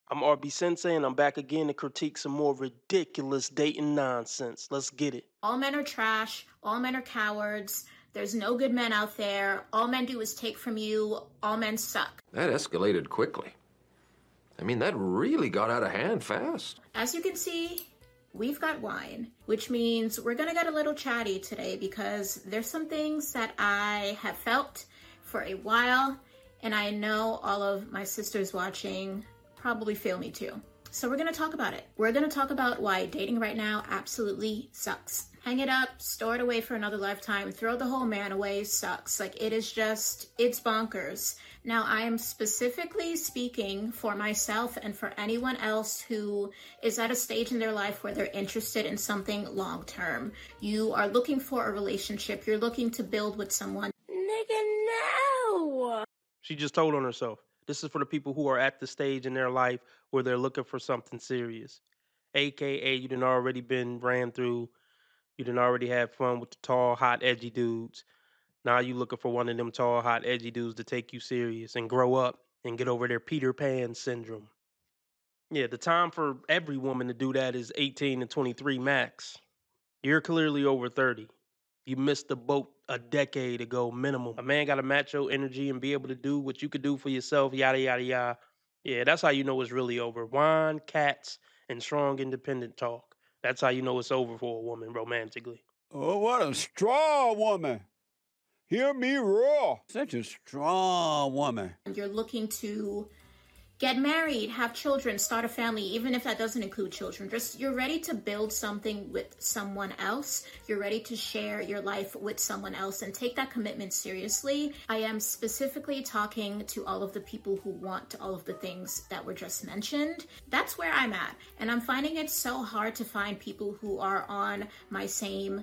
I'm RB Sensei, and I'm back again to critique some more ridiculous dating nonsense. Let's get it. All men are trash. All men are cowards. There's no good men out there. All men do is take from you. All men suck. That escalated quickly. I mean, that really got out of hand fast. As you can see, we've got wine, which means we're gonna get a little chatty today because there's some things that I have felt for a while, and I know all of my sisters watching probably feel me too. So we're gonna talk about it. We're gonna talk about why dating right now absolutely sucks. Hang it up, store it away for another lifetime, throw the whole man away sucks. Like, it is just, it's bonkers. Now, I am specifically speaking for myself and for anyone else who is at a stage in their life where they're interested in something long term. You are looking for a relationship, you're looking to build with someone. Nigga, no! She just told on herself. This is for the people who are at the stage in their life where they're looking for something serious. AKA, you done already been ran through. You done already had fun with the tall, hot, edgy dudes. Now you looking for one of them tall, hot, edgy dudes to take you serious and grow up and get over their Peter Pan syndrome. Yeah, the time for every woman to do that is 18 to 23 max. You're clearly over 30. You missed the boat a decade ago minimum. A man got to match your energy and be able to do what you could do for yourself, yada, yada, yada. Yeah, that's how you know it's really over. Wine, cats, and strong independent talk. That's how you know it's over for a woman romantically. Oh, what a strong woman. Hear me roar. Such a strong woman. You're looking to get married, have children, start a family, even if that doesn't include children. Just, you're ready to build something with someone else. You're ready to share your life with someone else and take that commitment seriously. I am specifically talking to all of the people who want all of the things that were just mentioned. That's where I'm at. And I'm finding it so hard to find people who are on my same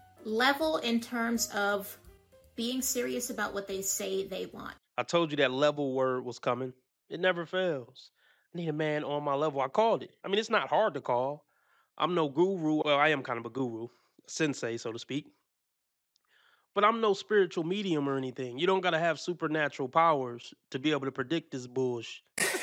level in terms of being serious about what they say they want. I told you that level word was coming. It never fails. I need a man on my level. I called it. I mean, it's not hard to call. I'm no guru. Well, I am kind of a guru, a sensei, so to speak. But I'm no spiritual medium or anything. You don't got to have supernatural powers to be able to predict this bullshit.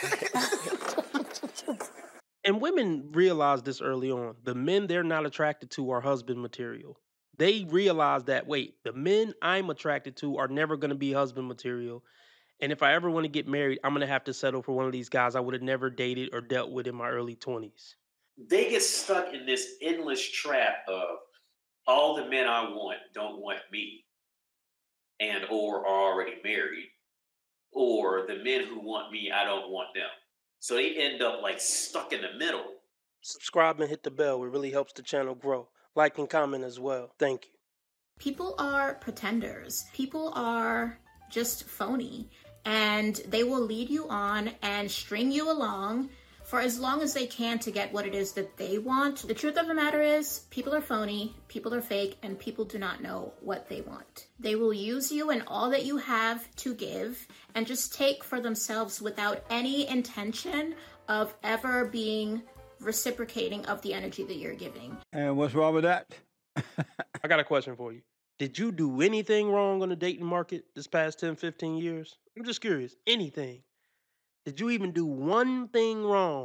And women realize this early on. The men they're not attracted to are husband material. They realize that, wait, the men I'm attracted to are never going to be husband material. And if I ever want to get married, I'm going to have to settle for one of these guys I would have never dated or dealt with in my early 20s. They get stuck in this endless trap of all the men I want don't want me and or are already married, or the men who want me, I don't want them. So they end up like stuck in the middle. Subscribe and hit the bell. It really helps the channel grow. Like and comment as well. Thank you. People are pretenders. People are just phony. And they will lead you on and string you along for as long as they can to get what it is that they want. The truth of the matter is, people are phony, people are fake, and people do not know what they want. They will use you and all that you have to give and just take for themselves without any intention of ever being reciprocating of the energy that you're giving. And what's wrong with that? I got a question for you. Did you do anything wrong on the dating market this past 10, 15 years? I'm just curious. Anything? Did you even do one thing wrong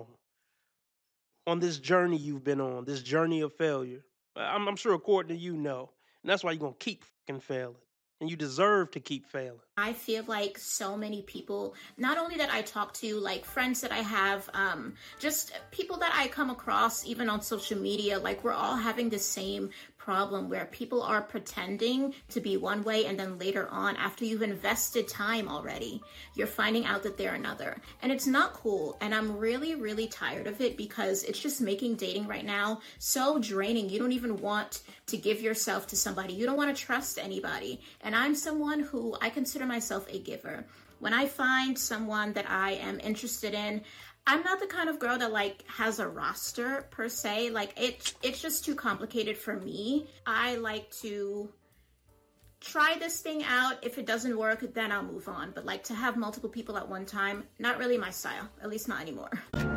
on this journey you've been on, this journey of failure? I'm sure according to you, no. And that's why you're going to keep fucking failing. And you deserve to keep failing. I feel like so many people, not only that I talk to, like friends that I have, just people that I come across even on social media, like we're all having the same problem where people are pretending to be one way and then later on, after you've invested time already, you're finding out that they're another. And it's not cool. And I'm really, really tired of it because it's just making dating right now so draining. You don't even want to give yourself to somebody. You don't want to trust anybody. And I'm someone who I consider myself a giver. When I find someone that I am interested in, I'm not the kind of girl that like has a roster per se. Like it's just too complicated for me. I like to try this thing out. If it doesn't work, then I'll move on. But like to have multiple people at one time, not really my style. At least not anymore.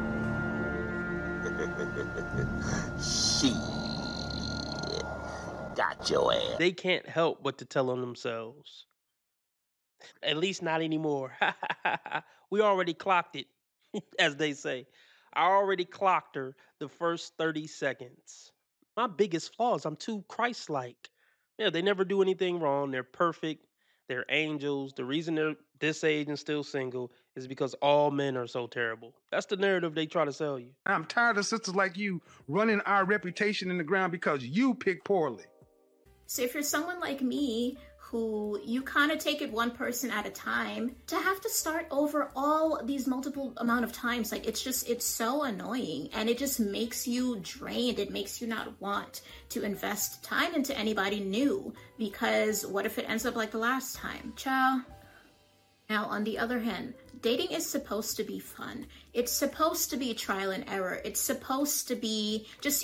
Shit. Got your ass. They can't help but to tell on themselves. At least not anymore. We already clocked it, as they say. I already clocked her the first 30 seconds. My biggest flaw is I'm too Christ-like. Yeah, they never do anything wrong. They're perfect. They're angels. The reason they're this age and still single is because all men are so terrible. That's the narrative they try to sell you. I'm tired of sisters like you running our reputation in the ground because you pick poorly. So if you're someone like me, who you kind of take it one person at a time, to have to start over all these multiple amount of times, like it's so annoying, and it just makes you drained. It makes you not want to invest time into anybody new, because what if it ends up like the last time? Ciao. Now, on the other hand, dating is supposed to be fun. It's supposed to be trial and error. It's supposed to be just,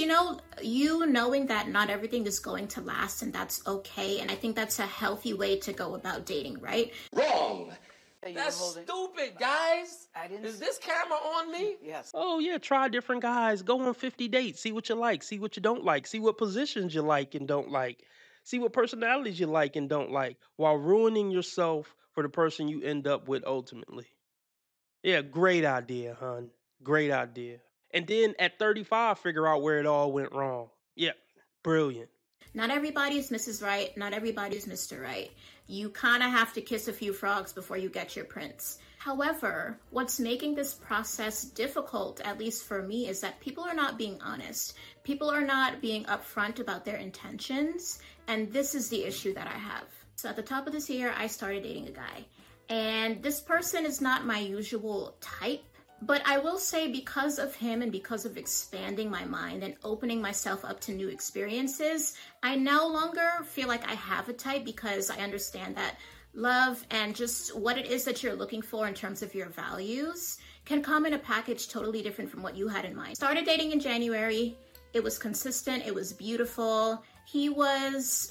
you knowing that not everything is going to last, and that's okay. And I think that's a healthy way to go about dating, right? Wrong. That's stupid, guys. Is this camera on me? Yes. Oh, yeah, try different guys. Go on 50 dates. See what you like. See what you don't like. See what positions you like and don't like. See what personalities you like and don't like, while ruining yourself for the person you end up with ultimately. Yeah, great idea, hon. Great idea. And then at 35, figure out where it all went wrong. Yeah, brilliant. Not everybody's Mrs. Right. Not everybody's Mr. Right. You kind of have to kiss a few frogs before you get your prince. However, what's making this process difficult, at least for me, is that people are not being honest. People are not being upfront about their intentions. And this is the issue that I have. So at the top of this year, I started dating a guy. And this person is not my usual type. But I will say, because of him and because of expanding my mind and opening myself up to new experiences, I no longer feel like I have a type, because I understand that love and just what it is that you're looking for in terms of your values can come in a package totally different from what you had in mind. Started dating in January. It was consistent. It was beautiful. He was,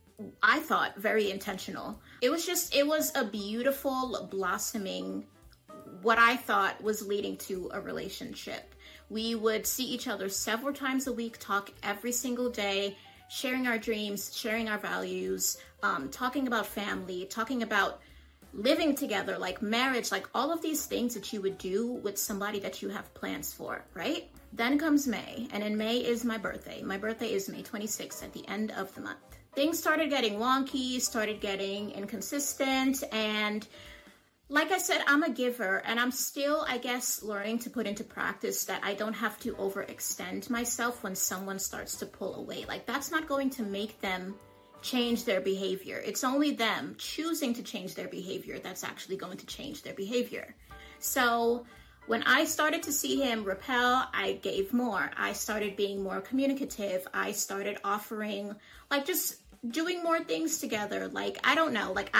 I thought, very intentional. It was a beautiful blossoming, what I thought was leading to a relationship. We would see each other several times a week, talk every single day, sharing our dreams, sharing our values, talking about family, talking about living together, like marriage, like all of these things that you would do with somebody that you have plans for, right? Then comes May, and in May is my birthday. My birthday is May 26th, at the end of the month. Things started getting wonky, started getting inconsistent, and like I said, I'm a giver, and I'm still, I guess, learning to put into practice that I don't have to overextend myself when someone starts to pull away. Like, that's not going to make them change their behavior. It's only them choosing to change their behavior that's actually going to change their behavior. So when I started to see him repel, I gave more. I started being more communicative. I started offering, like, just doing more things together. Like, I don't know, like,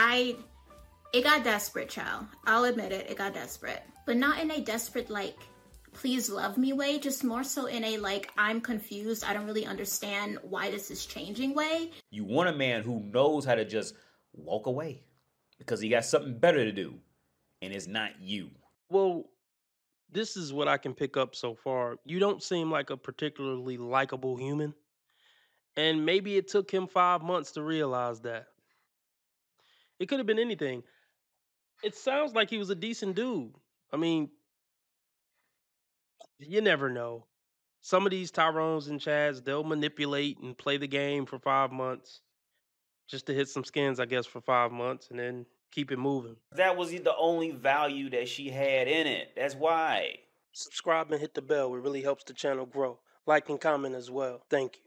it got desperate, child. I'll admit it, it got desperate. But not in a desperate, like, please love me way, just more so in a, like, I'm confused, I don't really understand why this is changing way. You want a man who knows how to just walk away because he got something better to do, and it's not you. Well, this is what I can pick up so far. You don't seem like a particularly likable human. And maybe it took him 5 months to realize that. It could have been anything. It sounds like he was a decent dude. I mean, you never know. Some of these Tyrones and Chads, they'll manipulate and play the game for 5 months just to hit some skins, I guess, for 5 months and then keep it moving. That was the only value that she had in it. That's why. Subscribe and hit the bell. It really helps the channel grow. Like and comment as well. Thank you.